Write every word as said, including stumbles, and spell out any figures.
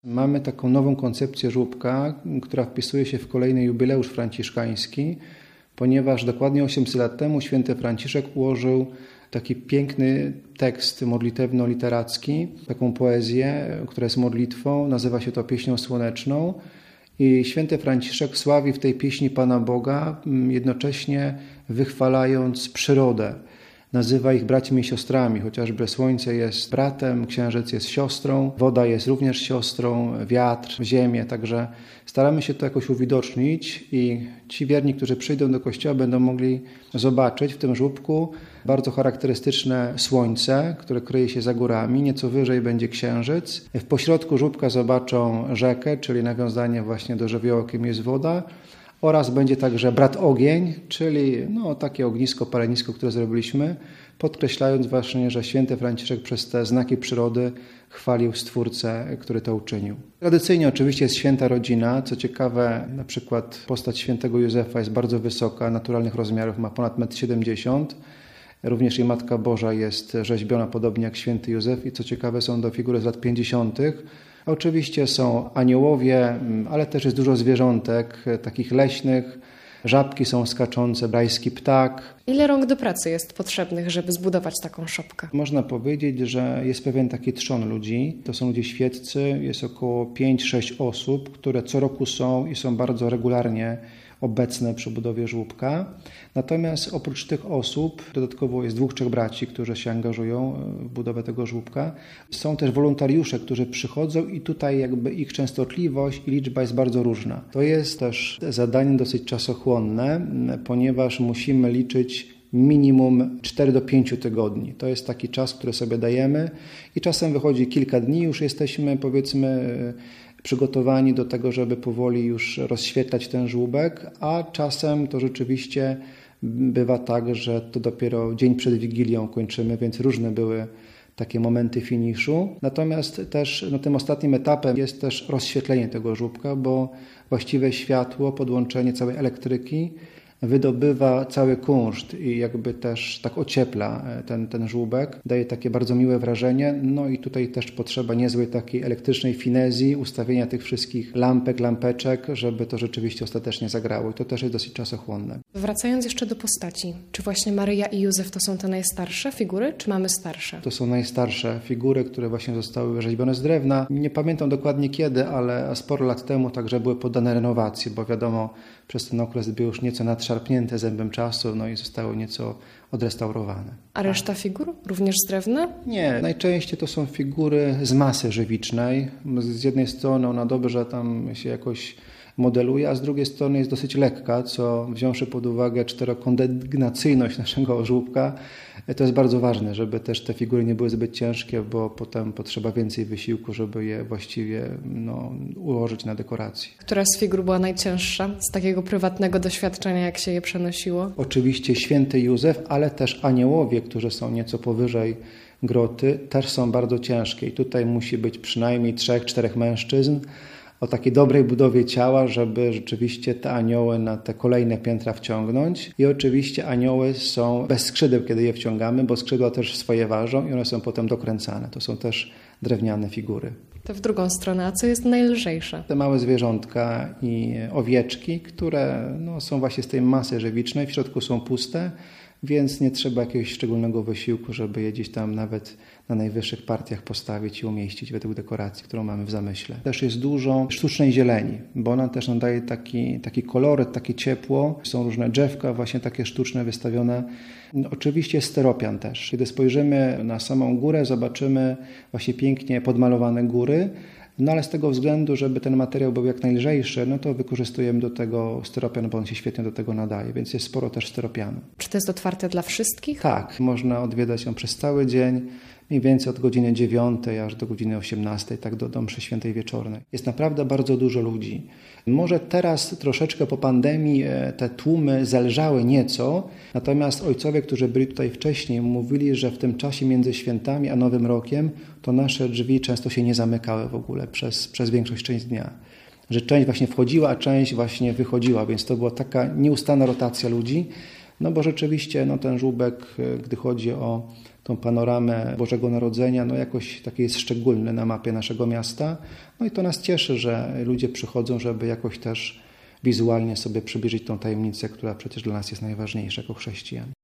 Mamy taką nową koncepcję żłóbka, która wpisuje się w kolejny jubileusz franciszkański, ponieważ dokładnie osiemset lat temu święty Franciszek ułożył taki piękny tekst modlitewno-literacki, taką poezję, która jest modlitwą, nazywa się to Pieśnią Słoneczną. I święty Franciszek sławi w tej pieśni Pana Boga, jednocześnie wychwalając przyrodę. Nazywa ich braćmi i siostrami, chociażby słońce jest bratem, księżyc jest siostrą, woda jest również siostrą, wiatr, ziemię, także staramy się to jakoś uwidocznić i ci wierni, którzy przyjdą do kościoła, będą mogli zobaczyć w tym żłóbku bardzo charakterystyczne słońce, które kryje się za górami, nieco wyżej będzie księżyc. W pośrodku żłóbka zobaczą rzekę, czyli nawiązanie właśnie do żywiołu, jakim jest woda. Oraz będzie także brat ogień, czyli no, takie ognisko, palenisko, które zrobiliśmy, podkreślając właśnie, że święty Franciszek przez te znaki przyrody chwalił Stwórcę, który to uczynił. Tradycyjnie oczywiście jest święta rodzina. Co ciekawe, na przykład postać świętego Józefa jest bardzo wysoka, naturalnych rozmiarów, ma ponad metr siedemdziesiąt. Również i Matka Boża jest rzeźbiona podobnie jak święty Józef i co ciekawe są to figury z lat pięćdziesiątych. Oczywiście są aniołowie, ale też jest dużo zwierzątek, takich leśnych. Żabki są skaczące, rajski ptak. Ile rąk do pracy jest potrzebnych, żeby zbudować taką szopkę? Można powiedzieć, że jest pewien taki trzon ludzi. To są ludzie świeccy, jest około pięć sześć osób, które co roku są i są bardzo regularnie obecne przy budowie żłóbka. Natomiast oprócz tych osób, dodatkowo jest dwóch, trzech braci, którzy się angażują w budowę tego żłóbka. Są też wolontariusze, którzy przychodzą i tutaj jakby ich częstotliwość i liczba jest bardzo różna. To jest też zadanie dosyć czasochłonne, ponieważ musimy liczyć minimum cztery do pięciu tygodni. To jest taki czas, który sobie dajemy i czasem wychodzi kilka dni, już jesteśmy powiedzmy przygotowani do tego, żeby powoli już rozświetlać ten żłóbek, a czasem to rzeczywiście bywa tak, że to dopiero dzień przed Wigilią kończymy, więc różne były takie momenty finiszu. Natomiast też no, tym ostatnim etapem jest też rozświetlenie tego żłóbka, bo właściwe światło, podłączenie całej elektryki wydobywa cały kunszt i jakby też tak ociepla ten, ten żłóbek. Daje takie bardzo miłe wrażenie. No i tutaj też potrzeba niezłej takiej elektrycznej finezji, ustawienia tych wszystkich lampek, lampeczek, żeby to rzeczywiście ostatecznie zagrało. I to też jest dosyć czasochłonne. Wracając jeszcze do postaci, czy właśnie Maryja i Józef to są te najstarsze figury, czy mamy starsze? To są najstarsze figury, które właśnie zostały wyrzeźbione z drewna. Nie pamiętam dokładnie kiedy, ale sporo lat temu także były poddane renowacji, bo wiadomo, przez ten okres były już nieco nadszarpnięte zębem czasu, no i zostały nieco odrestaurowane. A reszta figur? Również z drewna? Nie, najczęściej to są figury z masy żywicznej. Z jednej strony ona dobrze tam się jakoś modeluje, a z drugiej strony jest dosyć lekka, co wziąwszy pod uwagę czterokondygnacyjność naszego żłóbka, to jest bardzo ważne, żeby też te figury nie były zbyt ciężkie, bo potem potrzeba więcej wysiłku, żeby je właściwie no, ułożyć na dekoracji. Która z figur była najcięższa z takiego prywatnego doświadczenia, jak się je przenosiło? Oczywiście święty Józef, ale też aniołowie, którzy są nieco powyżej groty, też są bardzo ciężkie i tutaj musi być przynajmniej trzech, czterech mężczyzn o takiej dobrej budowie ciała, żeby rzeczywiście te anioły na te kolejne piętra wciągnąć. I oczywiście anioły są bez skrzydeł, kiedy je wciągamy, bo skrzydła też swoje ważą i one są potem dokręcane. To są też drewniane figury. To w drugą stronę, a co jest najlżejsze? Te małe zwierzątka i owieczki, które no, są właśnie z tej masy żywicznej, w środku są puste, więc nie trzeba jakiegoś szczególnego wysiłku, żeby je gdzieś tam nawet na najwyższych partiach postawić i umieścić według dekoracji, którą mamy w zamyśle. Też jest dużo sztucznej zieleni, bo ona też nadaje taki, taki koloryt, takie ciepło. Są różne drzewka właśnie takie sztuczne wystawione. No, oczywiście jest steropian też. Kiedy spojrzymy na samą górę, zobaczymy właśnie pięknie podmalowane góry. No ale z tego względu, żeby ten materiał był jak najlżejszy, no to wykorzystujemy do tego styropian, bo on się świetnie do tego nadaje, więc jest sporo też styropianu. Czy to jest otwarte dla wszystkich? Tak, można odwiedzać ją przez cały dzień, mniej więcej od godziny dziewiątej aż do godziny osiemnastej, tak do, do mszy świętej wieczornej. Jest naprawdę bardzo dużo ludzi. Może teraz troszeczkę po pandemii te tłumy zelżały nieco, natomiast ojcowie, którzy byli tutaj wcześniej, mówili, że w tym czasie między świętami a Nowym Rokiem to nasze drzwi często się nie zamykały w ogóle przez, przez większość część dnia. Że część właśnie wchodziła, a część właśnie wychodziła, więc to była taka nieustanna rotacja ludzi. No bo rzeczywiście no, ten żłóbek, gdy chodzi o tą panoramę Bożego Narodzenia, no jakoś taki jest szczególny na mapie naszego miasta. No i to nas cieszy, że ludzie przychodzą, żeby jakoś też wizualnie sobie przybliżyć tą tajemnicę, która przecież dla nas jest najważniejsza jako chrześcijan.